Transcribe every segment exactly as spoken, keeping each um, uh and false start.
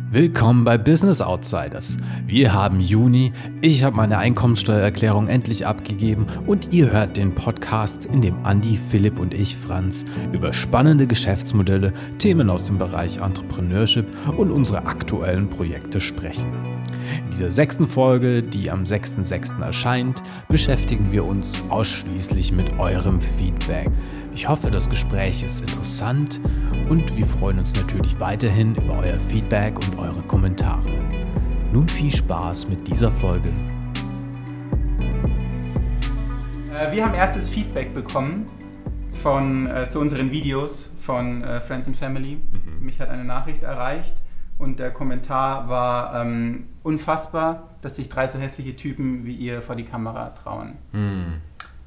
Willkommen bei Business Outsiders. Wir haben Juni, ich habe meine Einkommensteuererklärung endlich abgegeben und ihr hört den Podcast, in dem Andi, Philipp und ich, Franz, über spannende Geschäftsmodelle, Themen aus dem Bereich Entrepreneurship und unsere aktuellen Projekte sprechen. In dieser sechsten Folge, die am sechster sechster erscheint, beschäftigen wir uns ausschließlich mit eurem Feedback. Ich hoffe, das Gespräch ist interessant und wir freuen uns natürlich weiterhin über euer Feedback und eure Kommentare. Nun viel Spaß mit dieser Folge. Wir haben erstes Feedback bekommen von, äh, zu unseren Videos von äh, Friends and Family. Mhm. Mich hat eine Nachricht erreicht und der Kommentar war ähm, unfassbar, dass sich drei so hässliche Typen wie ihr vor die Kamera trauen. Mhm.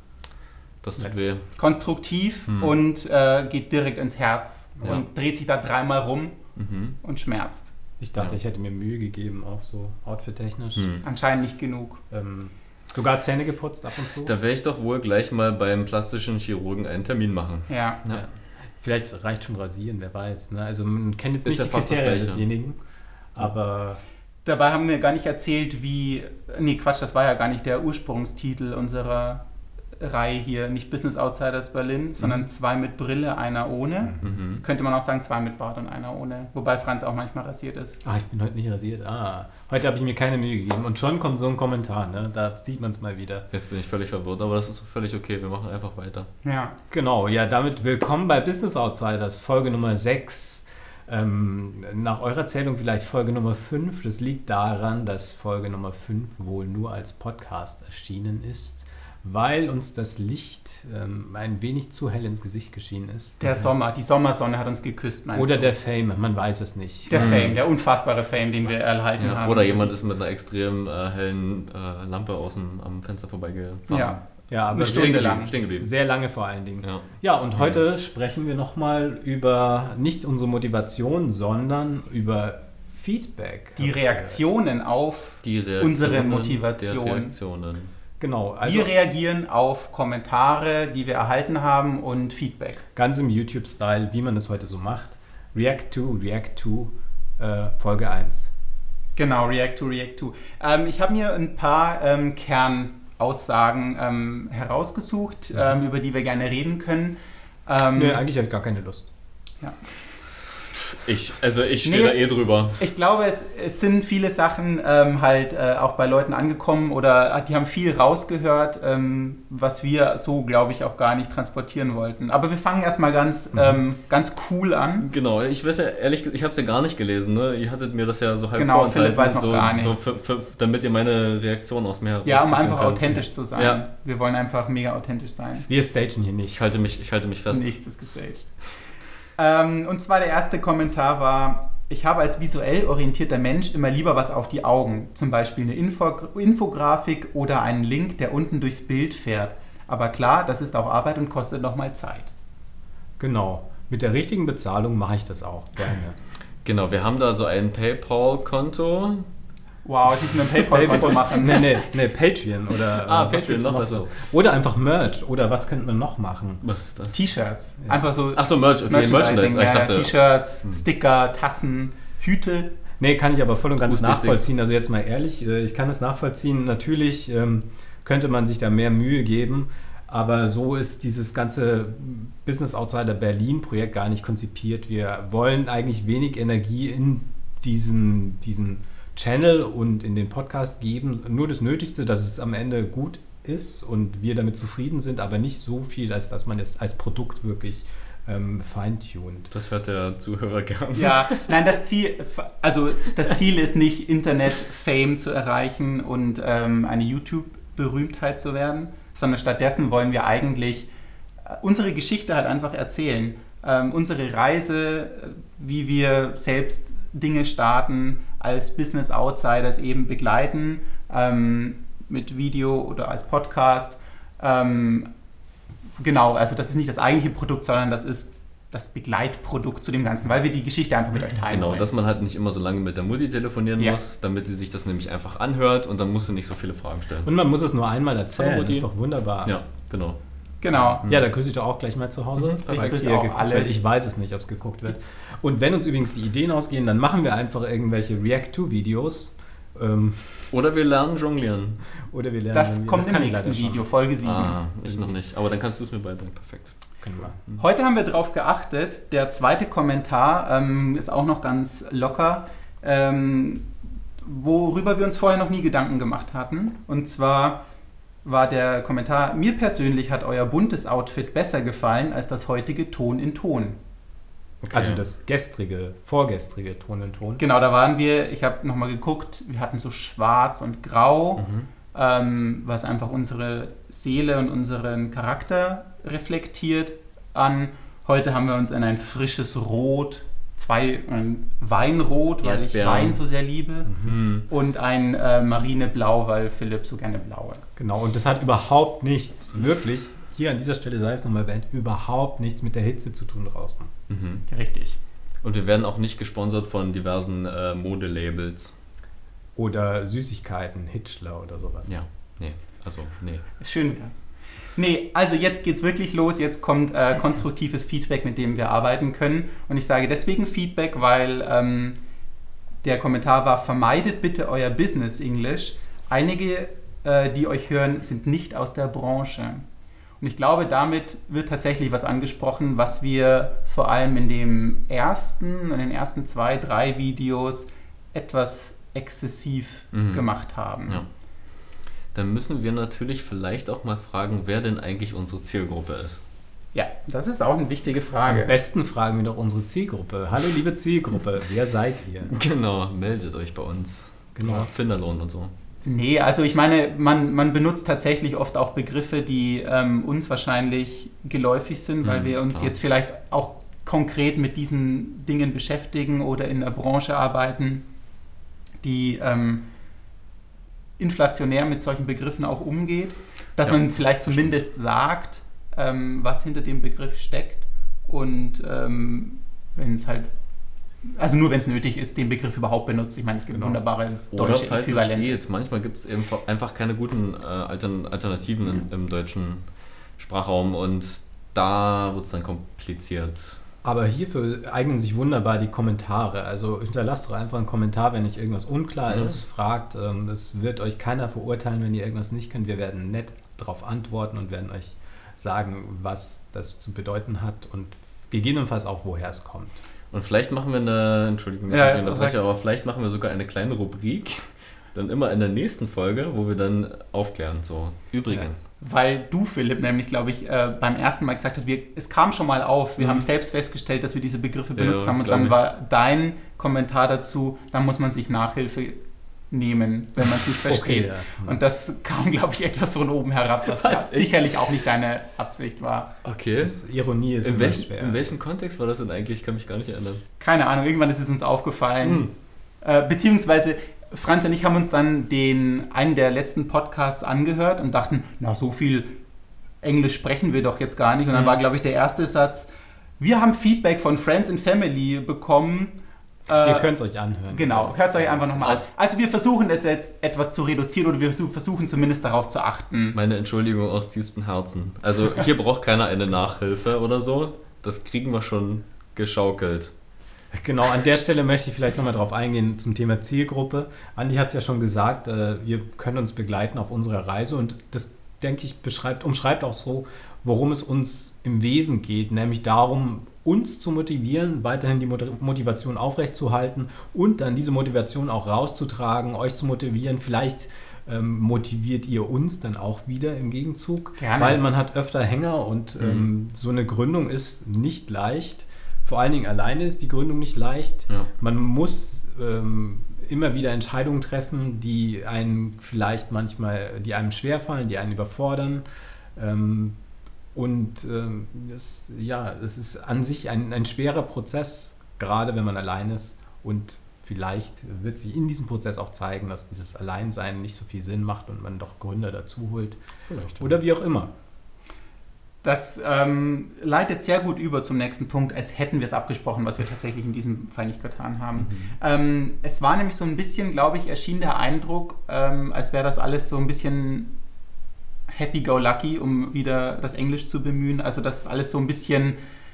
Das tut weh. Konstruktiv hm. und äh, geht direkt ins Herz ja. und dreht sich da dreimal rum mhm. und schmerzt. Ich dachte, ja. ich hätte mir Mühe gegeben, auch so outfit-technisch. Hm. Anscheinend nicht genug. Ähm, sogar Zähne geputzt ab und zu. Da werde ich doch wohl gleich mal beim plastischen Chirurgen einen Termin machen. Ja. ja. Vielleicht reicht schon rasieren, wer weiß. Ne? Also man kennt jetzt Ist nicht ja die Kriterien desjenigen, aber... Dabei haben wir gar nicht erzählt, wie... Nee, Quatsch, das war ja gar nicht der Ursprungstitel unserer... Reihe hier, nicht Business Outsiders Berlin, sondern mhm. zwei mit Brille, einer ohne. Mhm. Könnte man auch sagen, zwei mit Bart und einer ohne. Wobei Franz auch manchmal rasiert ist. Ah, ich bin heute nicht rasiert. Ah, heute habe ich mir keine Mühe gegeben. Und schon kommt so ein Kommentar, ne? Da sieht man es mal wieder. Jetzt bin ich völlig verwirrt, aber das ist völlig okay. Wir machen einfach weiter. Ja. Genau, ja, damit willkommen bei Business Outsiders, Folge Nummer sechs. Ähm, nach eurer Zählung vielleicht Folge Nummer fünf. Das liegt daran, dass Folge Nummer fünf wohl nur als Podcast erschienen ist, weil uns das Licht ähm, ein wenig zu hell ins Gesicht geschienen ist. Der Sommer, die Sommersonne hat uns geküsst, meinst Oder du? der Fame, man weiß es nicht. Der mhm. Fame, der unfassbare Fame, den wir erhalten ja, haben. Oder jemand ist mit einer extrem äh, hellen äh, Lampe außen am Fenster vorbeigefahren. Ja, ja aber eine Stunde lang. Stehen geblieben. Sehr lange vor allen Dingen. Ja, ja und heute ja. sprechen wir nochmal über nicht unsere Motivation, sondern über Feedback. Die Reaktionen auf die Reaktionen unsere Motivation. Der Reaktionen. Genau, also wir reagieren auf Kommentare, die wir erhalten haben und Feedback. Ganz im YouTube-Style, wie man es heute so macht. React to, React to, äh, Folge eins. Genau, React to, React to. Ähm, ich habe mir ein paar ähm, Kernaussagen ähm, herausgesucht, mhm. ähm, über die wir gerne reden können. Ähm, Nö, eigentlich habe ich gar keine Lust. Ja. Ich, also ich stehe nee, da eh drüber. Ich glaube, es, es sind viele Sachen ähm, halt äh, auch bei Leuten angekommen oder die haben viel rausgehört, ähm, was wir so, glaube ich, auch gar nicht transportieren wollten. Aber wir fangen erstmal ganz, mhm. ähm, ganz cool an. Genau, ich weiß ja ehrlich, ich habe es ja gar nicht gelesen, ne? Ihr hattet mir das ja so halb genau, vorenthalten. Philipp weiß noch so, gar nicht. So für, für, damit ihr meine Reaktion aus mir Ja, um einfach könnt. authentisch zu sein. Ja. Wir wollen einfach mega authentisch sein. Wir stagen hier nicht. Ich halte mich, ich halte mich fest. Nichts ist gestaged. Ähm, und zwar der erste Kommentar war: Ich habe als visuell orientierter Mensch immer lieber was auf die Augen, zum Beispiel eine Info- Infografik oder einen Link, der unten durchs Bild fährt. Aber klar, das ist auch Arbeit und kostet nochmal Zeit. Genau, mit der richtigen Bezahlung mache ich das auch gerne. Genau, wir haben da so ein PayPal-Konto. Wow, die sind ein PayPal-Konto machen. Nee, nee, nee, Patreon oder ah, äh, was Patreon noch, noch so. Oder einfach Merch. Oder was könnte man noch machen? Was ist das? T-Shirts. Ja. Einfach so. Ach so, Merch, okay, Merchandise. Ja, ich dachte, T-Shirts, hm. Sticker, Tassen, Hüte. Nee, kann ich aber voll und ganz nachvollziehen. Also jetzt mal ehrlich, ich kann es nachvollziehen. Natürlich ähm, könnte man sich da mehr Mühe geben, aber so ist dieses ganze Business Outsider Berlin Projekt gar nicht konzipiert. Wir wollen eigentlich wenig Energie in diesen, diesen Channel und in den Podcast geben. Nur das Nötigste, dass es am Ende gut ist und wir damit zufrieden sind, aber nicht so viel, als dass man jetzt als Produkt wirklich ähm, feintuned. Das hört der Zuhörer gern. Ja, nein, das Ziel, also das Ziel ist nicht, Internet-Fame zu erreichen und ähm, eine YouTube-Berühmtheit zu werden, sondern stattdessen wollen wir eigentlich unsere Geschichte halt einfach erzählen. Ähm, unsere Reise, wie wir selbst Dinge starten, als Business Outsiders eben begleiten, ähm, mit Video oder als Podcast. Ähm, genau, also das ist nicht das eigentliche Produkt, sondern das ist das Begleitprodukt zu dem Ganzen, weil wir die Geschichte einfach mit euch teilen Genau, wollen. dass man halt nicht immer so lange mit der Mutti telefonieren ja. muss, damit sie sich das nämlich einfach anhört und dann musst du nicht so viele Fragen stellen. Und man muss es nur einmal erzählen, Hallo, das ist doch wunderbar. Ja, genau. Genau. Ja, da grüße ich doch auch gleich mal zu Hause, Ich weil grüße hier auch geguckt alle. wird. Ich weiß es nicht, ob es geguckt wird. Und wenn uns übrigens die Ideen ausgehen, dann machen wir einfach irgendwelche React-to-Videos. Ähm, Oder wir lernen jonglieren. oder wir lernen Das dann- kommt im kann ich nächsten leider schon. Video, Folge sieben. Ah, ich noch nicht. Aber dann kannst du es mir beibringen. Perfekt. Können wir. Heute haben wir darauf geachtet, der zweite Kommentar ähm, ist auch noch ganz locker, ähm, worüber wir uns vorher noch nie Gedanken gemacht hatten. Und zwar war der Kommentar: Mir persönlich hat euer buntes Outfit besser gefallen als das heutige Ton in Ton. Okay. Also das gestrige, vorgestrige Ton in Ton. Genau, da waren wir, ich habe nochmal geguckt, wir hatten so schwarz und grau, Mhm. ähm, was einfach unsere Seele und unseren Charakter reflektiert an. Heute haben wir uns in ein frisches Rot, zwei ein Weinrot, weil ich Erdbeeren. Wein so sehr liebe, Mhm. und ein äh, Marineblau, weil Philipp so gerne blau ist. Genau, und das hat überhaupt nichts, wirklich, hier an dieser Stelle sei es nochmal erwähnt, überhaupt nichts mit der Hitze zu tun draußen. Mhm. Richtig. Und wir werden auch nicht gesponsert von diversen äh, Modelabels. Oder Süßigkeiten, Hitchler oder sowas. Ja, nee, also nee. Schön wär's. Nee, also jetzt geht's wirklich los. Jetzt kommt äh, konstruktives Feedback, mit dem wir arbeiten können. Und ich sage deswegen Feedback, weil ähm, der Kommentar war: Vermeidet bitte euer Business English. Einige, äh, die euch hören, sind nicht aus der Branche. Und ich glaube, damit wird tatsächlich was angesprochen, was wir vor allem in dem ersten, in den ersten zwei, drei Videos etwas exzessiv Mhm. gemacht haben. Ja. Dann müssen wir natürlich vielleicht auch mal fragen, wer denn eigentlich unsere Zielgruppe ist. Ja, das ist auch eine wichtige Am Frage. besten fragen wir doch unsere Zielgruppe. Hallo liebe Zielgruppe, wer seid ihr? Genau, meldet euch bei uns. Genau. Ja, Finderlohn und so. Nee, also ich meine, man, man benutzt tatsächlich oft auch Begriffe, die ähm, uns wahrscheinlich geläufig sind, weil Mhm, wir uns klar. jetzt vielleicht auch konkret mit diesen Dingen beschäftigen oder in der Branche arbeiten, die ähm, inflationär mit solchen Begriffen auch umgeht. Dass Ja, man vielleicht zumindest sagt, ähm, was hinter dem Begriff steckt, und ähm, wenn es halt, also nur wenn es nötig ist, den Begriff überhaupt benutzt. Ich meine, es gibt Genau. wunderbare Oder deutsche falls Äquivalente. es geht, manchmal gibt es eben einfach keine guten äh, Altern Alternativen im, im deutschen Sprachraum und da wird es dann kompliziert. Aber hierfür eignen sich wunderbar die Kommentare. Also hinterlasst doch einfach einen Kommentar, wenn euch irgendwas unklar Mhm. ist. Fragt, ähm, es wird euch keiner verurteilen, wenn ihr irgendwas nicht könnt. Wir werden nett darauf antworten und werden euch sagen, was das zu bedeuten hat und gegebenenfalls auch, woher es kommt. Und vielleicht machen wir eine, Entschuldigung, dass Ja, ich dich unterbreche, sag- aber vielleicht machen wir sogar eine kleine Rubrik, dann immer in der nächsten Folge, wo wir dann aufklären, so, übrigens. Weil du, Philipp, nämlich, glaube ich, äh, beim ersten Mal gesagt hast, wir, es kam schon mal auf, wir Mhm. haben selbst festgestellt, dass wir diese Begriffe Ja, benutzt haben, und glaub dann ich. war dein Kommentar dazu, dann muss man sich Nachhilfe nehmen, wenn man es nicht versteht. ja. Und das kam, glaube ich, etwas von oben herab, was, Was? ja sicherlich auch nicht deine Absicht war. Okay. Das ist, Ironie ist In immer welchem, schwer. in welchem Kontext war das denn eigentlich? Ich kann mich gar nicht erinnern. Keine Ahnung, irgendwann ist es uns aufgefallen. Hm. Äh, beziehungsweise Franz und ich haben uns dann den einen der letzten Podcasts angehört und dachten, na, so viel Englisch sprechen wir doch jetzt gar nicht. Und dann Mhm. war, glaube ich, der erste Satz: Wir haben Feedback von Friends and Family bekommen. Äh, Ihr könnt es euch anhören. Genau, hört es euch einfach nochmal an. Aus- Also wir versuchen es jetzt etwas zu reduzieren, oder wir versuchen zumindest darauf zu achten. Meine Entschuldigung aus tiefstem Herzen. Also hier braucht keiner eine Nachhilfe oder so. Das kriegen wir schon geschaukelt. Genau, an der Stelle möchte ich vielleicht nochmal drauf eingehen zum Thema Zielgruppe. Andi hat es ja schon gesagt, äh, ihr könnt uns begleiten auf unserer Reise und das, denke ich, beschreibt, umschreibt auch so, worum es uns im Wesen geht, nämlich darum, uns zu motivieren, weiterhin die Mot- Motivation aufrechtzuerhalten und dann diese Motivation auch rauszutragen, euch zu motivieren. Vielleicht ähm, motiviert ihr uns dann auch wieder im Gegenzug, Gerne. weil man hat öfter Hänger und ähm, so eine Gründung ist nicht leicht. Vor allen Dingen alleine ist die Gründung nicht leicht. Ja. Man muss ähm, immer wieder Entscheidungen treffen, die einem vielleicht manchmal, die einem schwerfallen, die einen überfordern. Ähm, und ähm, das, ja, es ist an sich ein, ein schwerer Prozess, gerade wenn man allein ist. Und vielleicht wird sich in diesem Prozess auch zeigen, dass dieses Alleinsein nicht so viel Sinn macht und man doch Gründer dazu holt. Vielleicht. Oder wie auch immer. Das ähm, leitet sehr gut über zum nächsten Punkt, als hätten wir es abgesprochen, was wir tatsächlich in diesem Fall nicht getan haben. Mhm. Ähm, es war nämlich so ein bisschen, glaube ich, erschien der Eindruck, ähm, als wäre das alles so ein bisschen happy-go-lucky, um wieder das Englisch zu bemühen. Also das ist alles so ein bisschen,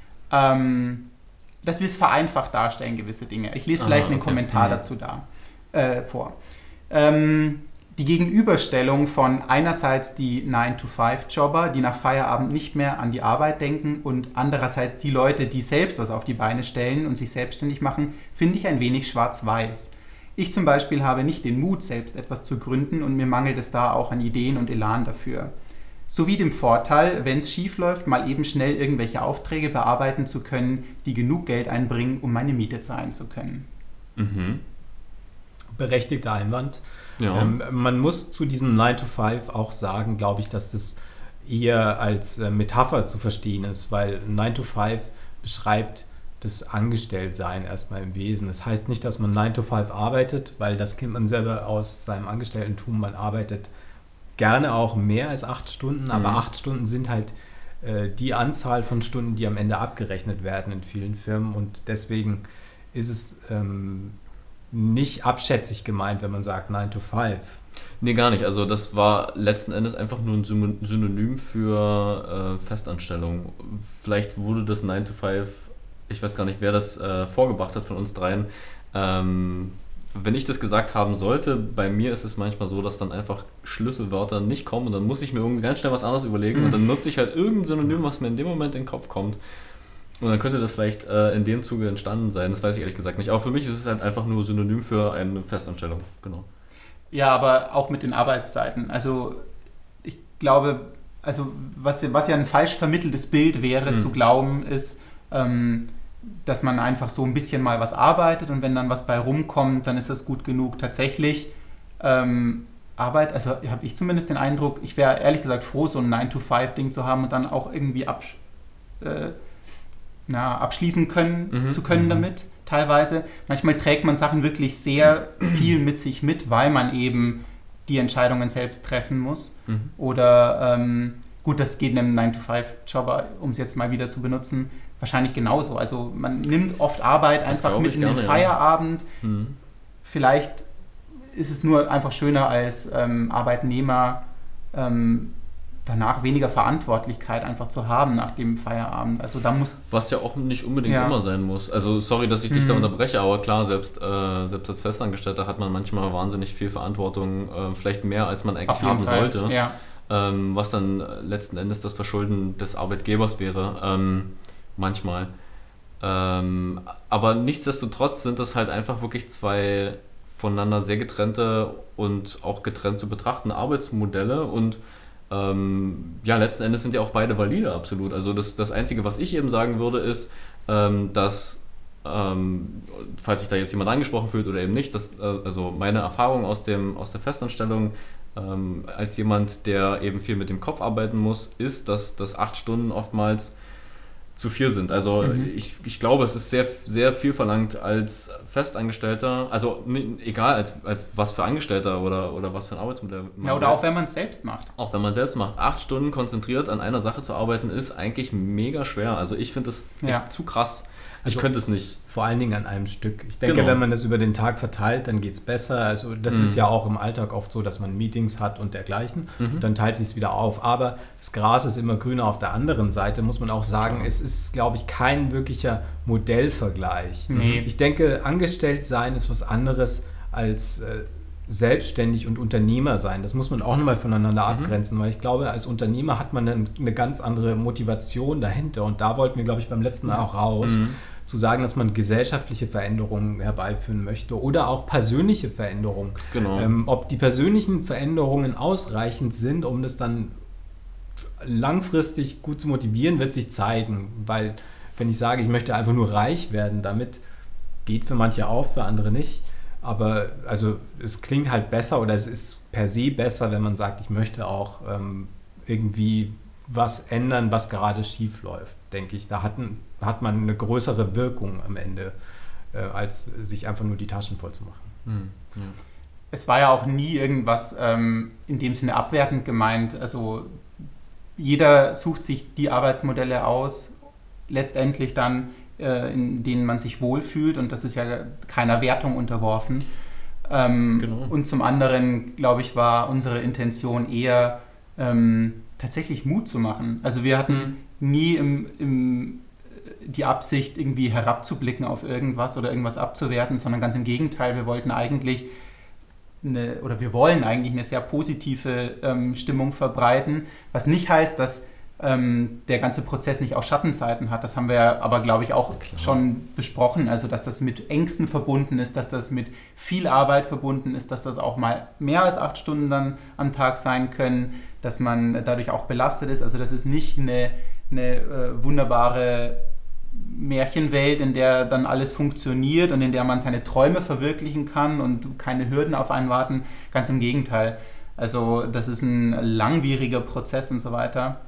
ähm, dass wir es vereinfacht darstellen, gewisse Dinge. Ich lese vielleicht Aha, einen okay. Kommentar mhm. dazu da, äh, vor. Ähm, die Gegenüberstellung von einerseits die nine to five Jobber, die nach Feierabend nicht mehr an die Arbeit denken, und andererseits die Leute, die selbst was auf die Beine stellen und sich selbstständig machen, finde ich ein wenig schwarz-weiß. Ich zum Beispiel habe nicht den Mut, selbst etwas zu gründen, und mir mangelt es da auch an Ideen und Elan dafür. Sowie dem Vorteil, wenn es schief läuft, mal eben schnell irgendwelche Aufträge bearbeiten zu können, die genug Geld einbringen, um meine Miete zahlen zu können. Mhm. Berechtigter Einwand. Ja. Ähm, man muss zu diesem nine to five auch sagen, glaube ich, dass das eher als äh, Metapher zu verstehen ist, weil nine to five beschreibt das Angestelltsein erstmal im Wesen. Das heißt nicht, dass man nine to five arbeitet, weil das kennt man selber aus seinem Angestelltentum. Man arbeitet gerne auch mehr als acht Stunden, aber mhm. acht Stunden sind halt äh, die Anzahl von Stunden, die am Ende abgerechnet werden in vielen Firmen, und deswegen ist es ähm, nicht abschätzig gemeint, wenn man sagt nine to five. Nee, gar nicht. Also das war letzten Endes einfach nur ein Synonym für äh, Festanstellung. Vielleicht wurde das nine to five, ich weiß gar nicht, wer das äh, vorgebracht hat von uns dreien. Ähm, wenn ich das gesagt haben sollte, bei mir ist es manchmal so, dass dann einfach Schlüsselwörter nicht kommen, und dann muss ich mir irgendwie ganz schnell was anderes überlegen, mhm. und dann nutze ich halt irgendein Synonym, was mir in dem Moment in den Kopf kommt. Und dann könnte das vielleicht äh, in dem Zuge entstanden sein, das weiß ich ehrlich gesagt nicht. Aber für mich ist es halt einfach nur Synonym für eine Festanstellung, genau. Ja, aber auch mit den Arbeitszeiten. Also ich glaube, also was, was ja ein falsch vermitteltes Bild wäre, hm. zu glauben, ist, ähm, dass man einfach so ein bisschen mal was arbeitet, und wenn dann was bei rumkommt, dann ist das gut genug. Tatsächlich ähm, Arbeit, also habe ich zumindest den Eindruck, ich wäre ehrlich gesagt froh, so ein nine to five Ding zu haben und dann auch irgendwie absch- äh, na, abschließen können, mhm. zu können mhm. damit, teilweise. Manchmal trägt man Sachen wirklich sehr viel mit sich mit, weil man eben die Entscheidungen selbst treffen muss. Mhm. Oder, ähm, gut, das geht einem nine to five Jobber, um es jetzt mal wieder zu benutzen, wahrscheinlich genauso. Also man nimmt oft Arbeit das einfach mit in den gerne, Feierabend. Ja. Mhm. Vielleicht ist es nur einfach schöner als ähm, Arbeitnehmer, ähm, danach weniger Verantwortlichkeit einfach zu haben nach dem Feierabend. Also da muss Was ja auch nicht unbedingt ja. immer sein muss. Also sorry, dass ich dich mhm. da unterbreche, aber klar, selbst, äh, selbst als Festangestellter hat man manchmal wahnsinnig viel Verantwortung, äh, vielleicht mehr, als man eigentlich haben Fall. sollte. Ja. Ähm, was dann letzten Endes das Verschulden des Arbeitgebers wäre, ähm, manchmal. Ähm, aber nichtsdestotrotz sind das halt einfach wirklich zwei voneinander sehr getrennte und auch getrennt zu betrachtende Arbeitsmodelle, und Ähm, ja, letzten Endes sind ja auch beide valide, absolut. Also das, das Einzige, was ich eben sagen würde, ist, ähm, dass, ähm, falls sich da jetzt jemand angesprochen fühlt oder eben nicht, dass, äh, also meine Erfahrung aus, dem, aus der Festanstellung ähm, als jemand, der eben viel mit dem Kopf arbeiten muss, ist, dass, dass acht Stunden oftmals zu viel sind. Also mhm. ich, ich glaube, es ist sehr, sehr viel verlangt als Festangestellter, also n- egal als, als was für Angestellter oder, oder was für ein Arbeitsmodell man Ja, oder hat. Auch wenn man es selbst macht. Auch wenn man es selbst macht. Acht Stunden konzentriert an einer Sache zu arbeiten, ist eigentlich mega schwer. Also ich finde das echt ja. zu krass. Ich also könnte es nicht. Vor allen Dingen an einem Stück. Ich denke, genau. wenn man das über den Tag verteilt, dann geht es besser. Also das mhm. ist ja auch im Alltag oft so, dass man Meetings hat und dergleichen. Mhm. Und dann teilt sich es wieder auf. Aber das Gras ist immer grüner auf der anderen Seite, muss man auch sagen. Ja. Es ist, glaube ich, kein wirklicher Modellvergleich. Nee. Ich denke, angestellt sein ist was anderes als äh, selbstständig und Unternehmer sein. Das muss man auch nochmal voneinander mhm. abgrenzen, weil ich glaube, als Unternehmer hat man eine, eine ganz andere Motivation dahinter. Und da wollten wir, glaube ich, beim letzten Mal auch raus. Mhm. zu sagen, dass man gesellschaftliche Veränderungen herbeiführen möchte oder auch persönliche Veränderungen. Genau. Ähm, ob die persönlichen Veränderungen ausreichend sind, um das dann langfristig gut zu motivieren, wird sich zeigen. Weil wenn ich sage, ich möchte einfach nur reich werden, damit geht für manche auf, für andere nicht. Aber also es klingt halt besser, oder es ist per se besser, wenn man sagt, ich möchte auch ähm, irgendwie was ändern, was gerade schief läuft, denke ich. Da hat, ein, hat man eine größere Wirkung am Ende, äh, als sich einfach nur die Taschen voll zu machen. Mhm. Ja. Es war ja auch nie irgendwas ähm, in dem Sinne abwertend gemeint. Also jeder sucht sich die Arbeitsmodelle aus, letztendlich dann, äh, in denen man sich wohlfühlt, und das ist ja keiner Wertung unterworfen. Ähm, genau. Und zum anderen, glaube ich, war unsere Intention eher, ähm, tatsächlich Mut zu machen. Also wir hatten mhm. nie im, im, die Absicht, irgendwie herabzublicken auf irgendwas oder irgendwas abzuwerten, sondern ganz im Gegenteil, wir wollten eigentlich eine, oder wir wollen eigentlich eine sehr positive ähm, Stimmung verbreiten, was nicht heißt, dass ähm, der ganze Prozess nicht auch Schattenseiten hat. Das haben wir aber, glaube ich, auch Klar. schon besprochen, also dass das mit Ängsten verbunden ist, dass das mit viel Arbeit verbunden ist, dass das auch mal mehr als acht Stunden dann am Tag sein können, dass man dadurch auch belastet ist. Also das ist nicht eine, eine äh, wunderbare Märchenwelt, in der dann alles funktioniert und in der man seine Träume verwirklichen kann und keine Hürden auf einen warten. Ganz im Gegenteil. Also das ist ein langwieriger Prozess und so weiter.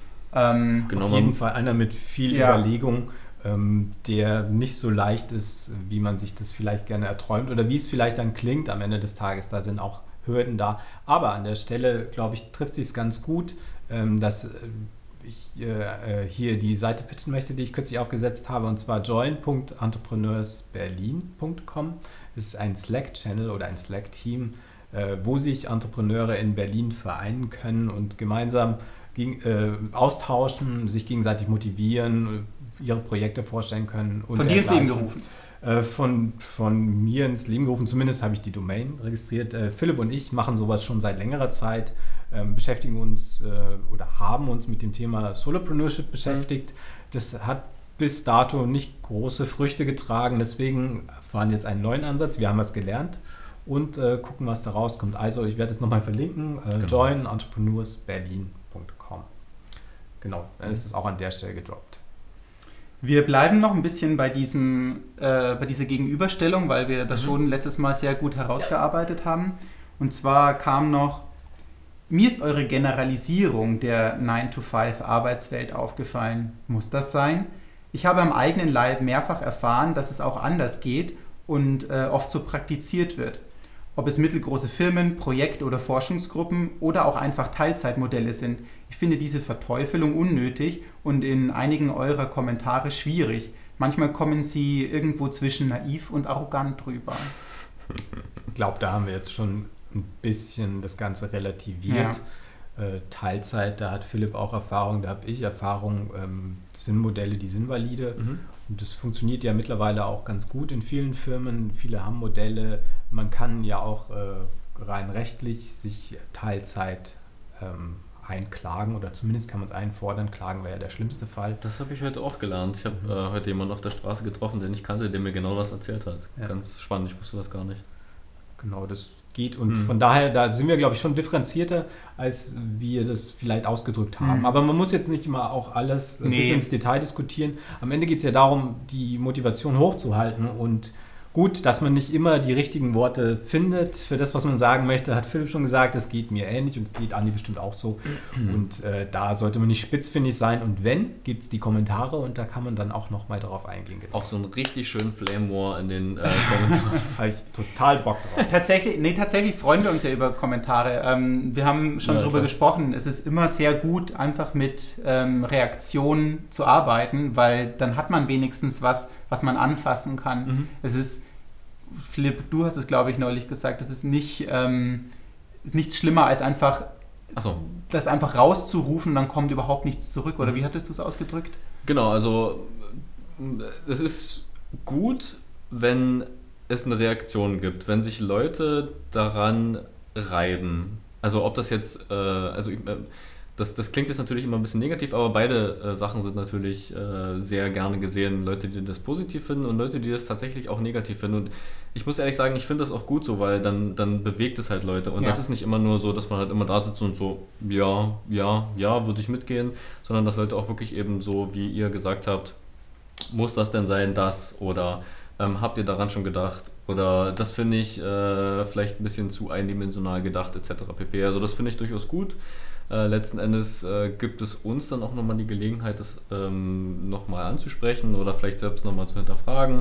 Ähm, genau, auf jeden Fall einer mit viel ja. Überlegung, ähm, der nicht so leicht ist, wie man sich das vielleicht gerne erträumt oder wie es vielleicht dann klingt am Ende des Tages. Da sind auch Hürden da. Aber an der Stelle, glaube ich, trifft sich es ganz gut, ähm, dass ich äh, hier die Seite pitchen möchte, die ich kürzlich aufgesetzt habe, und zwar join punkt entrepreneurs berlin punkt com. Das ist ein Slack-Channel oder ein Slack-Team, äh, wo sich Entrepreneure in Berlin vereinen können und gemeinsam gegen, äh, austauschen, sich gegenseitig motivieren, ihre Projekte vorstellen können. Und von dir ins Leben gerufen? Äh, von, von mir ins Leben gerufen, zumindest habe ich die Domain registriert. Äh, Philipp und ich machen sowas schon seit längerer Zeit, äh, beschäftigen uns äh, oder haben uns mit dem Thema Solopreneurship beschäftigt. Das hat bis dato nicht große Früchte getragen, deswegen fahren wir jetzt einen neuen Ansatz. Wir haben was gelernt und äh, gucken, was da rauskommt. Also ich werde es nochmal verlinken, äh, genau. join entrepreneurs berlin punkt com. Genau, dann ist es auch an der Stelle gedroppt. Wir bleiben noch ein bisschen bei, diesem, äh, bei dieser Gegenüberstellung, weil wir das mhm. schon letztes Mal sehr gut herausgearbeitet haben. Und zwar kam noch, mir ist eure Generalisierung der nine to five Arbeitswelt aufgefallen. Muss das sein? Ich habe am eigenen Leib mehrfach erfahren, dass es auch anders geht und äh, oft so praktiziert wird. Ob es mittelgroße Firmen, Projekt- oder Forschungsgruppen oder auch einfach Teilzeitmodelle sind. Ich finde diese Verteufelung unnötig und in einigen eurer Kommentare schwierig. Manchmal kommen sie irgendwo zwischen naiv und arrogant drüber. Ich glaube, da haben wir jetzt schon ein bisschen das Ganze relativiert. Ja. Äh, Teilzeit, da hat Philipp auch Erfahrung, da habe ich Erfahrung. Ähm, das sind Modelle, die sind valide. Mhm. Und das funktioniert ja mittlerweile auch ganz gut in vielen Firmen. Viele haben Modelle. Man kann ja auch äh, rein rechtlich sich Teilzeit ähm, einklagen oder zumindest kann man es einfordern. Klagen wäre ja der schlimmste Fall. Das habe ich heute auch gelernt. Ich habe mhm. äh, heute jemanden auf der Straße getroffen, den ich kannte, der mir genau das erzählt hat. Ja. Ganz spannend, ich wusste das gar nicht. Genau, das geht und mhm. von daher, da sind wir, glaube ich, schon differenzierter, als wir das vielleicht ausgedrückt haben. Mhm. Aber man muss jetzt nicht immer auch alles nee. bis ins Detail diskutieren. Am Ende geht es ja darum, die Motivation hochzuhalten und gut, dass man nicht immer die richtigen Worte findet für das, was man sagen möchte, hat Philipp schon gesagt, das geht mir ähnlich und geht Andi bestimmt auch so. Mhm. Und äh, da sollte man nicht spitzfindig sein. Und wenn, gibt es die Kommentare und da kann man dann auch nochmal drauf eingehen. Auch so einen richtig schönen Flame War in den äh, Kommentaren. Habe ich total Bock drauf. Tatsächlich, nee, tatsächlich freuen wir uns ja über Kommentare. Ähm, wir haben schon ja, drüber klar. gesprochen. Es ist immer sehr gut, einfach mit ähm, Reaktionen zu arbeiten, weil dann hat man wenigstens was, was man anfassen kann. Mhm. Es ist Philipp, du hast es, glaube ich, neulich gesagt, es ist nicht ähm, ist nichts schlimmer, als einfach Ach so. das einfach rauszurufen, dann kommt überhaupt nichts zurück. Oder wie hattest du es ausgedrückt? Genau, also es ist gut, wenn es eine Reaktion gibt, wenn sich Leute daran reiben. Also ob das jetzt, äh, also äh, Das, das klingt jetzt natürlich immer ein bisschen negativ, aber beide äh, Sachen sind natürlich äh, sehr gerne gesehen. Leute, die das positiv finden und Leute, die das tatsächlich auch negativ finden. Und ich muss ehrlich sagen, ich finde das auch gut so, weil dann, dann bewegt es halt Leute. Und ja. das ist nicht immer nur so, dass man halt immer da sitzt und so, ja, ja, ja, würde ich mitgehen, sondern dass Leute auch wirklich eben so, wie ihr gesagt habt, muss das denn sein, das? Oder ähm, habt ihr daran schon gedacht? Oder das finde ich äh, vielleicht ein bisschen zu eindimensional gedacht, et cetera pp. Also das finde ich durchaus gut. Äh, letzten Endes äh, gibt es uns dann auch nochmal die Gelegenheit, das ähm, nochmal anzusprechen oder vielleicht selbst nochmal zu hinterfragen.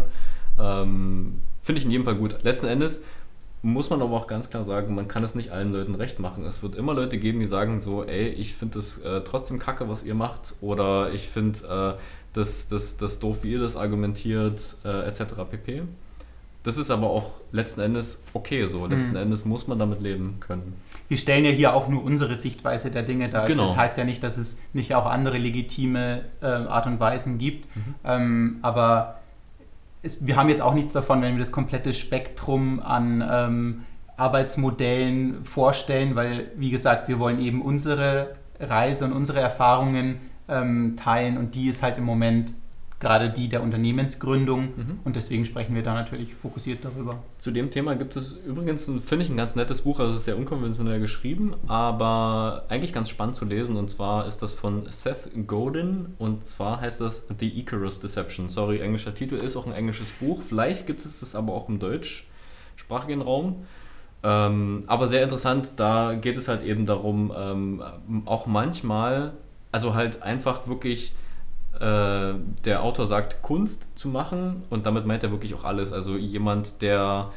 Ähm, Finde ich in jedem Fall gut. Letzten Endes muss man aber auch ganz klar sagen, man kann es nicht allen Leuten recht machen. Es wird immer Leute geben, die sagen so, ey, ich finde das äh, trotzdem kacke, was ihr macht, oder ich finde äh, das, das, das doof, wie ihr das argumentiert, äh, et cetera pp. das ist aber auch letzten Endes okay so. Letzten mhm. Endes muss man damit leben können. Wir stellen ja hier auch nur unsere Sichtweise der Dinge dar. Genau. Das heißt ja nicht, dass es nicht auch andere legitime äh, Art und Weisen gibt. Mhm. Ähm, aber es, wir haben jetzt auch nichts davon, wenn wir das komplette Spektrum an ähm, Arbeitsmodellen vorstellen, weil, wie gesagt, wir wollen eben unsere Reise und unsere Erfahrungen ähm, teilen und die ist halt im Moment gerade die der Unternehmensgründung mhm. und deswegen sprechen wir da natürlich fokussiert darüber. Zu dem Thema gibt es übrigens, finde ich, ein ganz nettes Buch, also es ist sehr unkonventionell geschrieben, aber eigentlich ganz spannend zu lesen und zwar ist das von Seth Godin und zwar heißt das The Icarus Deception. Sorry, englischer Titel, ist auch ein englisches Buch, vielleicht gibt es das aber auch im deutschsprachigen Raum. Ähm, aber sehr interessant, da geht es halt eben darum, ähm, auch manchmal, also halt einfach wirklich äh, der Autor sagt, Kunst zu machen und damit meint er wirklich auch alles, also jemand, der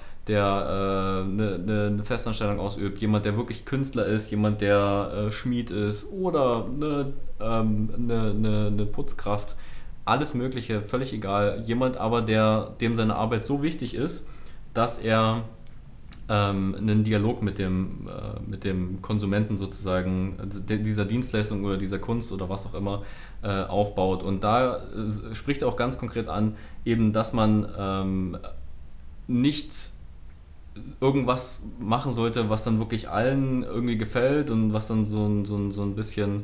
der eine äh, ne, ne Festanstellung ausübt, jemand, der wirklich Künstler ist, jemand, der äh, Schmied ist oder eine ähm, ne, ne, ne Putzkraft, alles Mögliche, völlig egal, jemand aber, der dem seine Arbeit so wichtig ist, dass er einen Dialog mit dem, äh, mit dem Konsumenten sozusagen, also de, dieser Dienstleistung oder dieser Kunst oder was auch immer äh, aufbaut. Und da äh, spricht er auch ganz konkret an, eben, dass man ähm, nicht irgendwas machen sollte, was dann wirklich allen irgendwie gefällt und was dann so ein, so ein, so ein bisschen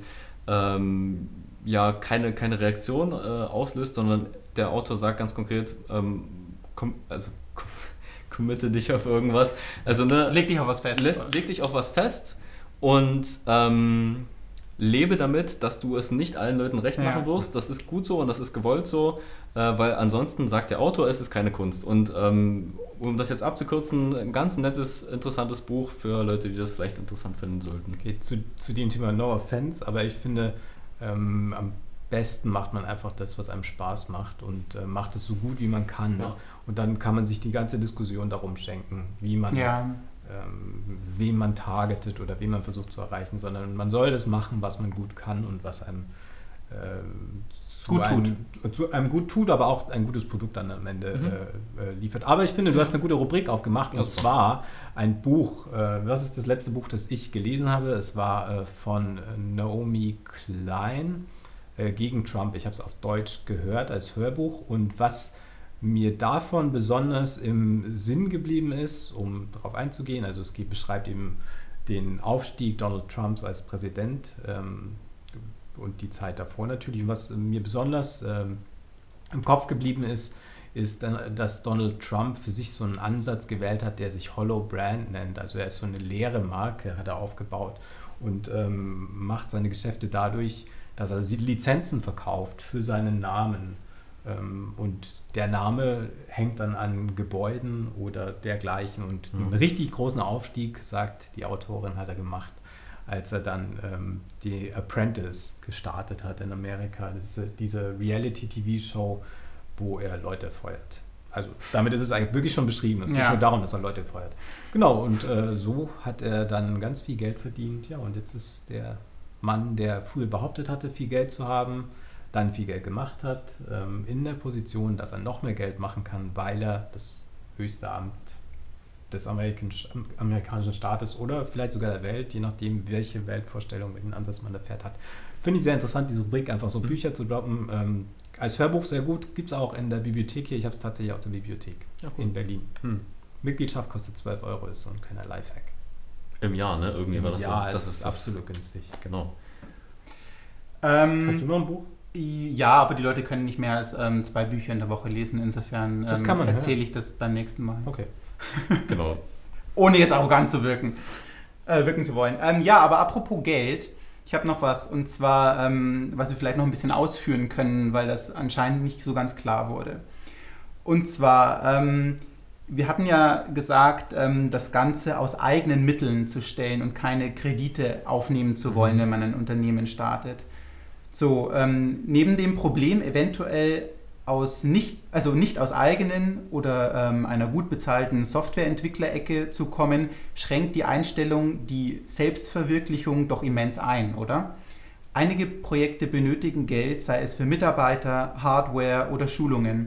ähm, ja, keine, keine Reaktion äh, auslöst, sondern der Autor sagt ganz konkret, ähm, komm, also committe dich auf irgendwas. Also, ne, leg dich auf was fest. Leg, leg dich auf was fest und ähm, lebe damit, dass du es nicht allen Leuten recht machen ja. wirst. Das ist gut so und das ist gewollt so, äh, weil ansonsten sagt der Autor, es ist keine Kunst. Und ähm, um das jetzt abzukürzen, ein ganz nettes, interessantes Buch für Leute, die das vielleicht interessant finden sollten. Okay, zu, zu dem Thema No Offense, aber ich finde, ähm, am besten macht man einfach das, was einem Spaß macht und äh, macht es so gut, wie man kann. Ja. Und dann kann man sich die ganze Diskussion darum schenken, wie man, ja. ähm, wen man targetet oder wen man versucht zu erreichen, sondern man soll das machen, was man gut kann und was einem, äh, zu, gut einem zu einem gut tut, aber auch ein gutes Produkt dann am Ende mhm. äh, liefert. Aber ich finde, du hast eine gute Rubrik aufgemacht und das zwar ein Buch, äh, das ist das letzte Buch, das ich gelesen habe. Es war äh, von Naomi Klein, äh, gegen Trump. Ich habe es auf Deutsch gehört als Hörbuch und was mir davon besonders im Sinn geblieben ist, um darauf einzugehen, also es geht, beschreibt eben den Aufstieg Donald Trumps als Präsident ähm, und die Zeit davor natürlich. Und was mir besonders ähm, im Kopf geblieben ist, ist, dann, dass Donald Trump für sich so einen Ansatz gewählt hat, der sich Hollow Brand nennt. Also er ist so eine leere Marke, hat er aufgebaut und ähm, macht seine Geschäfte dadurch, dass er Lizenzen verkauft für seinen Namen. Ähm, und der Name hängt dann an Gebäuden oder dergleichen. Und mhm. einen richtig großen Aufstieg, sagt die Autorin, hat er gemacht, als er dann ähm, die Apprentice gestartet hat in Amerika. Das ist diese Reality-T V-Show, wo er Leute feuert. Also damit ist es eigentlich wirklich schon beschrieben. Es geht ja. nur darum, dass er Leute feuert. Genau, und äh, so hat er dann ganz viel Geld verdient. Ja, und jetzt ist der Mann, der früher behauptet hatte, viel Geld zu haben, dann viel Geld gemacht hat, ähm, in der Position, dass er noch mehr Geld machen kann, weil er das höchste Amt des Amerikan- amerikanischen Staates oder vielleicht sogar der Welt, je nachdem, welche Weltvorstellung, welchen Ansatz man da fährt hat. Finde ich sehr interessant, diese Rubrik, einfach so mhm. Bücher zu droppen. Ähm, als Hörbuch sehr gut, gibt es auch in der Bibliothek hier. Ich habe es tatsächlich aus der Bibliothek ja, cool. in Berlin. Hm. Mitgliedschaft kostet zwölf Euro, ist so ein kleiner Lifehack. Im Jahr, ne? Irgendwie Im war das Jahr so. Das ist, ist absolut günstig. Genau. Ähm, Hast du noch ein Buch? Ja, aber die Leute können nicht mehr als ähm, zwei Bücher in der Woche lesen. Insofern ähm, erzähle ich das beim nächsten Mal. Okay. Genau. Ohne jetzt arrogant zu wirken, äh, wirken zu wollen. Ähm, ja, aber apropos Geld, ich habe noch was. Und zwar, ähm, was wir vielleicht noch ein bisschen ausführen können, weil das anscheinend nicht so ganz klar wurde. Und zwar, ähm, wir hatten ja gesagt, ähm, das Ganze aus eigenen Mitteln zu stellen und keine Kredite aufnehmen zu wollen, mhm. wenn man ein Unternehmen startet. So, ähm, neben dem Problem eventuell aus nicht, also nicht aus eigenen oder ähm, einer gut bezahlten Softwareentwicklerecke zu kommen, schränkt die Einstellung die Selbstverwirklichung doch immens ein, oder? Einige Projekte benötigen Geld, sei es für Mitarbeiter, Hardware oder Schulungen.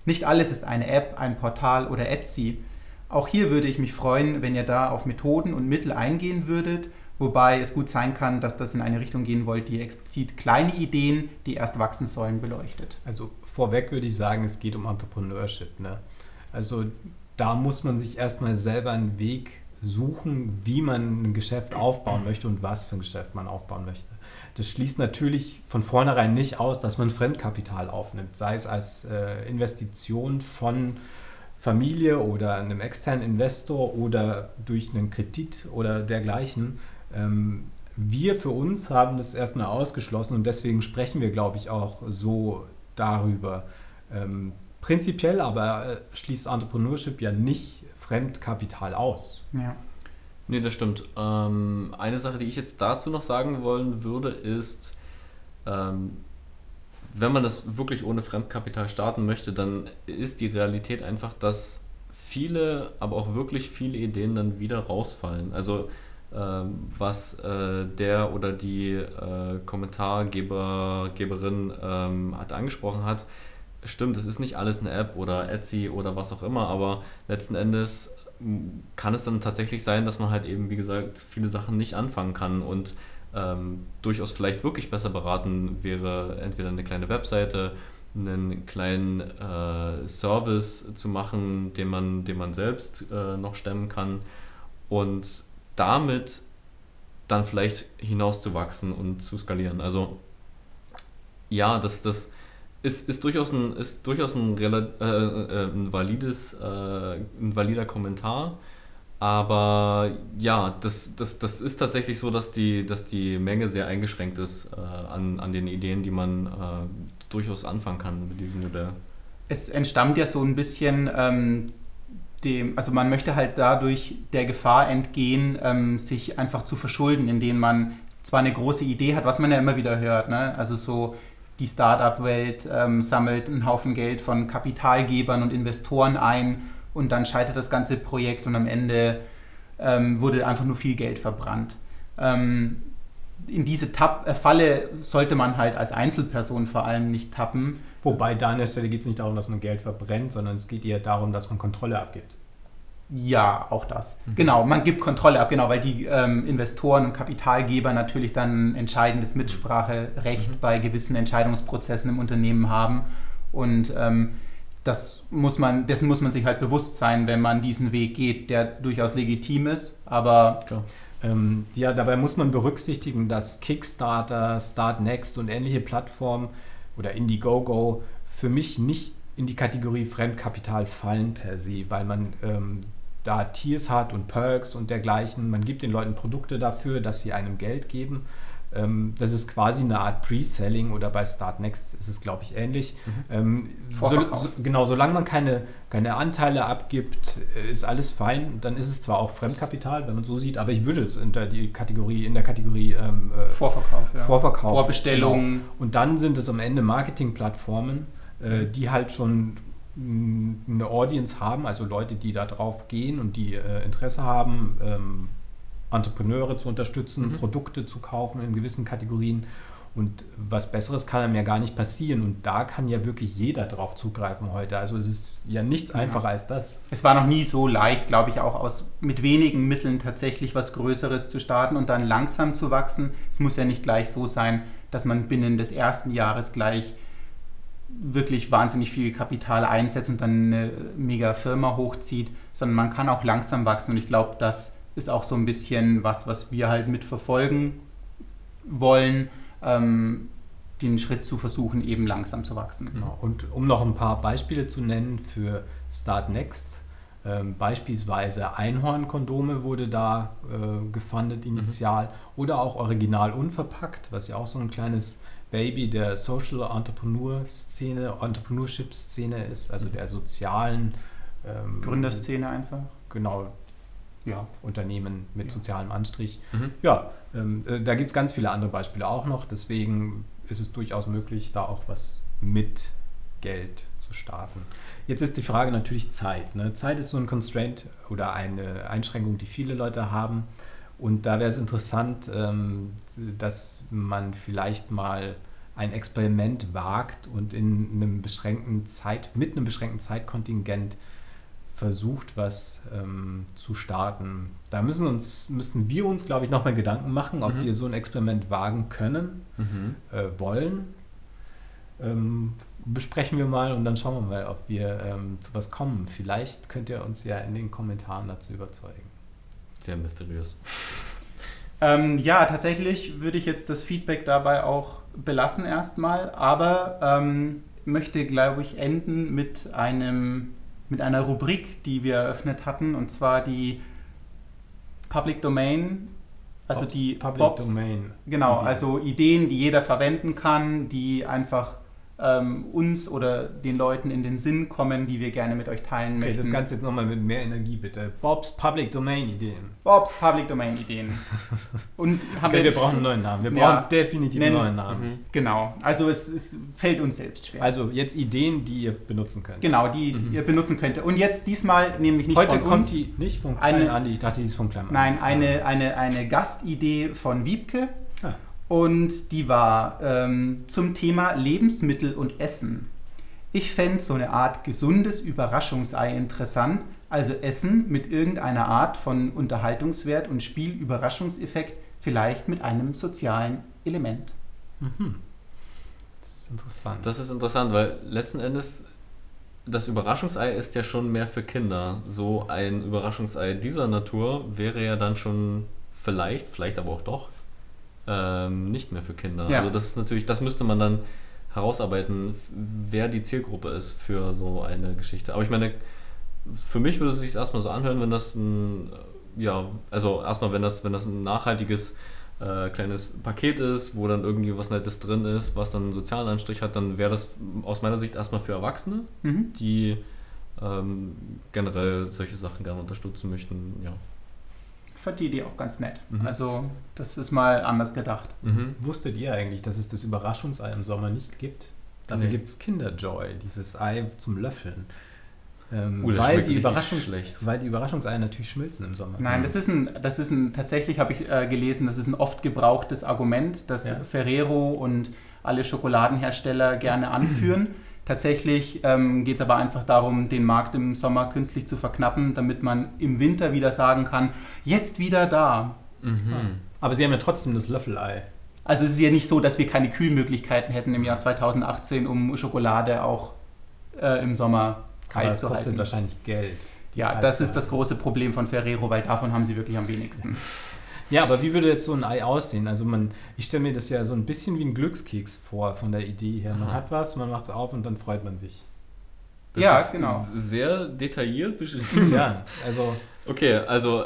Nicht alles ist eine App, ein Portal oder Etsy. Auch hier würde ich mich freuen, wenn ihr da auf Methoden und Mittel eingehen würdet, wobei es gut sein kann, dass das in eine Richtung gehen wollt, die explizit kleine Ideen, die erst wachsen sollen, beleuchtet. Also vorweg würde ich sagen, es geht um Entrepreneurship. Ne? Also da muss man sich erstmal selber einen Weg suchen, wie man ein Geschäft aufbauen möchte und was für ein Geschäft man aufbauen möchte. Das schließt natürlich von vornherein nicht aus, dass man Fremdkapital aufnimmt, sei es als äh, Investition von Familie oder einem externen Investor oder durch einen Kredit oder dergleichen. Ähm, wir für uns haben das erstmal ausgeschlossen und deswegen sprechen wir, glaube ich, auch so darüber. Ähm, prinzipiell aber äh, schließt Entrepreneurship ja nicht Fremdkapital aus. Ja. Nee, das stimmt. Ähm, eine Sache, die ich jetzt dazu noch sagen wollen würde, ist, ähm, wenn man das wirklich ohne Fremdkapital starten möchte, dann ist die Realität einfach, dass viele, aber auch wirklich viele Ideen dann wieder rausfallen. Also ähm, was äh, der oder die äh, Kommentargeberin ähm, hat angesprochen hat, stimmt, es ist nicht alles eine App oder Etsy oder was auch immer, aber letzten Endes kann es dann tatsächlich sein, dass man halt eben, wie gesagt, viele Sachen nicht anfangen kann und ähm, durchaus vielleicht wirklich besser beraten wäre, entweder eine kleine Webseite, einen kleinen äh, Service zu machen, den man, den man selbst äh, noch stemmen kann und damit dann vielleicht hinauszuwachsen und zu skalieren. Also ja, das, das Ist, ist durchaus ein, ist durchaus ein, äh, ein, valides, äh, ein valider Kommentar, aber ja, das, das, das ist tatsächlich so, dass die, dass die Menge sehr eingeschränkt ist äh, an, an den Ideen, die man äh, durchaus anfangen kann mit diesem Modell. Es entstammt ja so ein bisschen ähm, dem, also man möchte halt dadurch der Gefahr entgehen, ähm, sich einfach zu verschulden, indem man zwar eine große Idee hat, was man ja immer wieder hört, ne? Also so die Startup-Welt ähm, sammelt einen Haufen Geld von Kapitalgebern und Investoren ein und dann scheitert das ganze Projekt und am Ende ähm, wurde einfach nur viel Geld verbrannt. Ähm, in diese Tapp- äh, Falle sollte man halt als Einzelperson vor allem nicht tappen. Wobei da an der Stelle geht es nicht darum, dass man Geld verbrennt, sondern es geht eher darum, dass man Kontrolle abgibt. Ja, auch das. Mhm. Genau, man gibt Kontrolle ab, genau, weil die ähm, Investoren und Kapitalgeber natürlich dann ein entscheidendes Mitspracherecht mhm. bei gewissen Entscheidungsprozessen im Unternehmen haben. Und ähm, das muss man, dessen muss man sich halt bewusst sein, wenn man diesen Weg geht, der durchaus legitim ist, aber klar. Ähm, ja, dabei muss man berücksichtigen, dass Kickstarter, Startnext und ähnliche Plattformen oder Indiegogo für mich nicht in die Kategorie Fremdkapital fallen per se, weil man ähm, da Tiers hat und Perks und dergleichen. Man gibt den Leuten Produkte dafür, dass sie einem Geld geben. Ähm, das ist quasi eine Art Pre-Selling oder bei Startnext ist es, glaube ich, ähnlich. Mhm. Ähm, so, so, genau, solange man keine, keine Anteile abgibt, ist alles fein. Dann ist es zwar auch Fremdkapital, wenn man so sieht, aber ich würde es in der, die Kategorie, in der Kategorie ähm, Vorverkauf, ja. Vorverkauf, Vorbestellungen. Genau. Und dann sind es am Ende Marketingplattformen, äh, die halt schon eine Audience haben, also Leute, die da drauf gehen und die äh, Interesse haben, ähm, Entrepreneure zu unterstützen, mhm. Produkte zu kaufen in gewissen Kategorien. Und was Besseres kann einem ja gar nicht passieren. Und da kann ja wirklich jeder drauf zugreifen heute. Also es ist ja nichts einfacher ja. als das. Es war noch nie so leicht, glaube ich, auch aus mit wenigen Mitteln tatsächlich was Größeres zu starten und dann langsam zu wachsen. Es muss ja nicht gleich so sein, dass man binnen des ersten Jahres gleich wirklich wahnsinnig viel Kapital einsetzt und dann eine mega Firma hochzieht, sondern man kann auch langsam wachsen. Und ich glaube, das ist auch so ein bisschen was, was wir halt mitverfolgen wollen, ähm, den Schritt zu versuchen, eben langsam zu wachsen. Genau. Und um noch ein paar Beispiele zu nennen für Startnext, ähm, beispielsweise Einhorn-Kondome wurde da äh, gefundet initial, mhm. oder auch Original unverpackt, was ja auch so ein kleines Baby der Social Entrepreneur-Szene, Entrepreneurship-Szene ist, also der sozialen ähm, Gründerszene einfach. Genau. Ja. Unternehmen mit ja. sozialem Anstrich. Mhm. Ja, ähm, äh, da gibt es ganz viele andere Beispiele auch noch, deswegen ist es durchaus möglich, da auch was mit Geld zu starten. Jetzt ist die Frage natürlich Zeit. Ne? Zeit ist so ein Constraint oder eine Einschränkung, die viele Leute haben. Und da wäre es interessant, ähm, dass man vielleicht mal ein Experiment wagt und in einem beschränkten Zeit, mit einem beschränkten Zeitkontingent versucht, was ähm, zu starten. Da müssen, uns, müssen wir uns, glaube ich, nochmal Gedanken machen, ob mhm. wir so ein Experiment wagen können, mhm. äh, wollen. Ähm, besprechen wir mal und dann schauen wir mal, ob wir ähm, zu was kommen. Vielleicht könnt ihr uns ja in den Kommentaren dazu überzeugen. Sehr mysteriös. Ähm, ja, tatsächlich würde ich jetzt das Feedback dabei auch belassen erstmal, aber ähm, möchte, glaube ich, enden mit einem mit einer Rubrik, die wir eröffnet hatten, und zwar die Public Domain, also Bob's die Public Bob's, Domain. Genau, Ideen. also Ideen, die jeder verwenden kann, die einfach ähm, uns oder den Leuten in den Sinn kommen, die wir gerne mit euch teilen okay, möchten. Das Ganze jetzt nochmal mit mehr Energie, bitte. Bob's Public Domain Ideen. Bob's Public Domain Ideen. Und haben okay, wir, wir brauchen einen neuen Namen. Wir ja, brauchen definitiv nennen, einen neuen Namen. Mhm. Genau, also es, es fällt uns selbst schwer. Also jetzt Ideen, die ihr benutzen könnt. Genau, die, die mhm. ihr benutzen könnt. Und jetzt diesmal nämlich nicht Heute von kommt uns. die nicht von Klein eine, Andi, ich dachte, die ist von Klein Andi. Nein, eine, eine, eine Gastidee von Wiebke. Ah. Und die war ähm, zum Thema Lebensmittel und Essen. Ich fände so eine Art gesundes Überraschungsei interessant, also Essen mit irgendeiner Art von Unterhaltungswert und Spielüberraschungseffekt, vielleicht mit einem sozialen Element. Mhm. Das ist interessant. Das ist interessant, weil letzten Endes das Überraschungsei ist ja schon mehr für Kinder. So ein Überraschungsei dieser Natur wäre ja dann schon vielleicht, vielleicht aber auch doch, ähm, nicht mehr für Kinder. Ja. Also das ist natürlich, das müsste man dann herausarbeiten, wer die Zielgruppe ist für so eine Geschichte. Aber ich meine, für mich würde es sich erstmal so anhören, wenn das ein, ja, also erstmal, wenn das, wenn das ein nachhaltiges äh, kleines Paket ist, wo dann irgendwie was Nettes drin ist, was dann einen sozialen Anstrich hat, dann wäre das aus meiner Sicht erstmal für Erwachsene, mhm. die ähm, generell solche Sachen gerne unterstützen möchten, ja. Ich fand die Idee auch ganz nett. Mhm. Also das ist mal anders gedacht. Mhm. Wusstet ihr eigentlich, dass es das Überraschungsei im Sommer nicht gibt? Dafür nee. gibt es Kinderjoy, dieses Ei zum Löffeln. Ähm, uh, weil, die Überraschungs- weil die Überraschungseier natürlich schmilzen im Sommer. Nein, das ist ein, das ist ein tatsächlich habe ich äh, gelesen, das ist ein oft gebrauchtes Argument, das ja. Ferrero und alle Schokoladenhersteller gerne anführen. Tatsächlich ähm, geht es aber einfach darum, den Markt im Sommer künstlich zu verknappen, damit man im Winter wieder sagen kann, jetzt wieder da. Mhm. Ja. Aber sie haben ja trotzdem das Löffelei. Also es ist ja nicht so, dass wir keine Kühlmöglichkeiten hätten im Jahr zweitausendachtzehn, um Schokolade auch äh, im Sommer kalt aber das zu halten. Das kostet wahrscheinlich Geld. Ja, das ist das große Problem von Ferrero, weil davon haben sie wirklich am wenigsten. Ja, aber wie würde jetzt so ein Ei aussehen? Also man, ich stelle mir das ja so ein bisschen wie ein Glückskeks vor, von der Idee her. Man Aha. hat was, man macht es auf und dann freut man sich. Das ja, ist genau. Sehr detailliert beschrieben. Ja, also... Okay, also...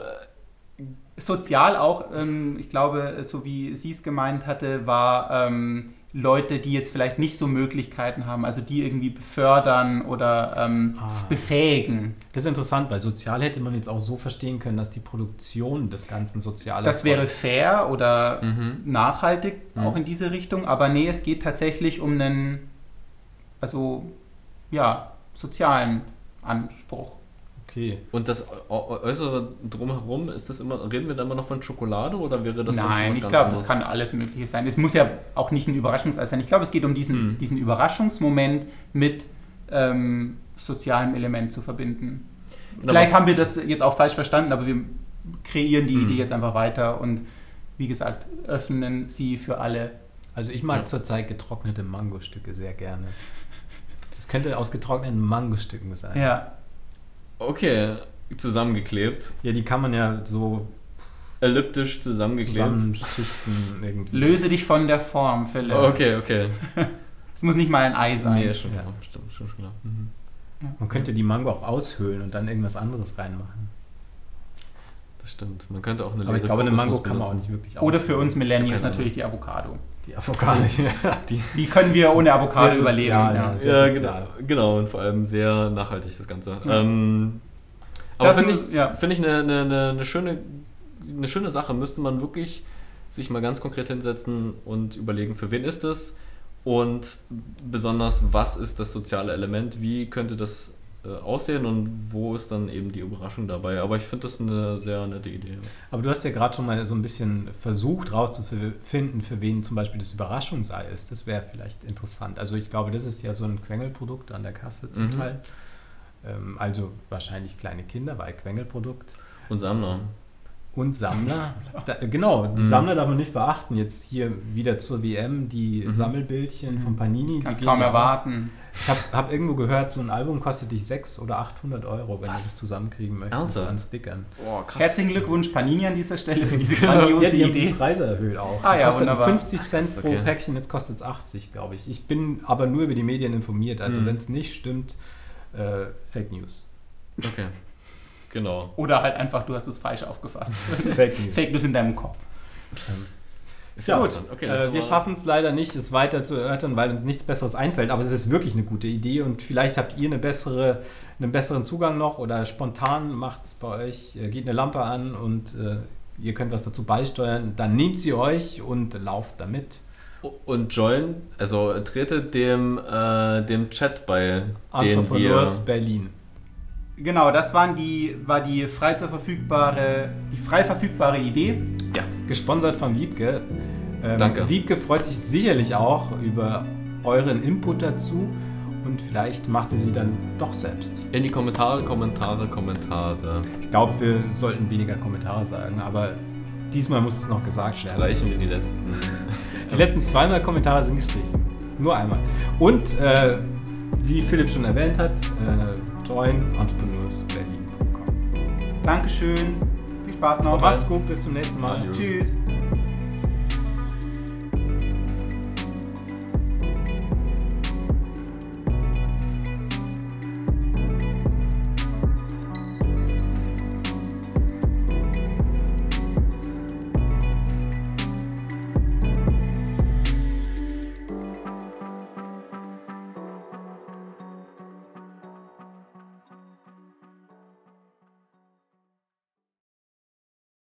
Sozial auch, ähm, ich glaube, so wie sie es gemeint hatte, war ähm, Leute, die jetzt vielleicht nicht so Möglichkeiten haben, also die irgendwie befördern oder ähm, ah. befähigen. Das ist interessant, weil sozial hätte man jetzt auch so verstehen können, dass die Produktion des Ganzen sozial ist. Das wäre fair oder mhm. nachhaltig, mhm. auch in diese Richtung, aber nee, es geht tatsächlich um einen, also ja, sozialen Anspruch. Okay. Und das Äußere drumherum, ist das immer, reden wir da immer noch von Schokolade oder wäre das Nein, was ich ganz glaube, anderes? Das kann alles Mögliche sein. Es muss ja auch nicht ein Überraschungsei sein. Ich glaube, es geht um diesen, mhm. diesen Überraschungsmoment mit ähm, sozialem Element zu verbinden. Genau, vielleicht haben wir das jetzt auch falsch verstanden, aber wir kreieren die mhm. Idee jetzt einfach weiter und wie gesagt, öffnen sie für alle. Also ich mag ja. zurzeit getrocknete Mangostücke sehr gerne. Das könnte aus getrockneten Mangostücken sein. Ja. Okay, zusammengeklebt. Ja, die kann man ja so elliptisch zusammengeklebt. Zusammenschichten irgendwie. Löse dich von der Form, Philipp. Okay, okay. Es muss nicht mal ein Ei sein. Nee, schon klar, ja. stimmt, schon klar. Mhm. Ja. Man könnte die Mango auch aushöhlen und dann irgendwas anderes reinmachen. Das stimmt. Man könnte auch eine Aber ich glaube, eine Mango kann man auch nicht wirklich aushöhlen. Oder für uns Millennials natürlich die Avocado. Die Avocado, ja. Die, die können wir ohne Avocado sehr überleben. Sozial, ja, ja genau, genau. Und vor allem sehr nachhaltig das Ganze. Ja. Ähm, aber finde ich, ja. find ich eine, eine, eine, schöne, eine schöne Sache. Müsste man wirklich sich mal ganz konkret hinsetzen und überlegen, für wen ist es und besonders, was ist das soziale Element? Wie könnte das äh, aussehen und wo ist dann eben die Überraschung dabei. Aber ich finde das eine sehr nette Idee. Aber du hast ja gerade schon mal so ein bisschen versucht rauszufinden, für wen zum Beispiel das Überraschungsei ist. Das wäre vielleicht interessant. Also ich glaube, das ist ja so ein Quengelprodukt an der Kasse zum mhm. Teil. Ähm, also wahrscheinlich kleine Kinder, weil Quengelprodukt. Und Sammler. Und Sammler. Da, genau, die mhm. Sammler darf man nicht verachten. Jetzt hier wieder zur W M, die mhm. Sammelbildchen von Panini. Kannst kaum erwarten. Ich habe hab irgendwo gehört, so ein Album kostet dich sechshundert oder achthundert Euro, wenn Was? du das zusammenkriegen möchtest. Ernsthaft? An Stickern. Oh, Herzlichen Glückwunsch Panini an dieser Stelle für diese grandiose ja, die Idee. haben die Preise erhöht auch. Ah, ja, kostet fünfzig Cent pro okay. Päckchen, jetzt kostet es achtzig, glaube ich. Ich bin aber nur über die Medien informiert, also mhm. wenn es nicht stimmt, äh, Fake News. Okay. Genau. Oder halt einfach, du hast es falsch aufgefasst. Fake News. Fake News in deinem Kopf. Ähm, ist ja gut. Okay, äh, wir schaffen es leider nicht, es weiter zu erörtern, weil uns nichts Besseres einfällt. Aber es ist wirklich eine gute Idee und vielleicht habt ihr eine bessere, einen besseren Zugang noch oder spontan macht es bei euch, geht eine Lampe an und äh, ihr könnt was dazu beisteuern. Dann nehmt sie euch und lauft damit. Und join, also tretet dem, äh, dem Chat bei, Entrepreneurs Berlin. Genau, das waren die, war die frei zur verfügbare, die frei verfügbare Idee. Ja. Gesponsert von Wiebke. Ähm, Danke. Wiebke freut sich sicherlich auch über euren Input dazu und vielleicht macht sie sie dann doch selbst. In die Kommentare, Kommentare, Kommentare. Ich glaube, wir sollten weniger Kommentare sagen, aber diesmal muss es noch gesagt werden. Streichen wir die letzten. Die letzten zweimal Kommentare sind gestrichen. Nur einmal. Und äh, wie Philipp schon erwähnt hat, äh, join entrepreneurs berlin punkt com. Dankeschön. Viel Spaß noch. Macht's gut, bis zum nächsten Mal. Adieu. Tschüss.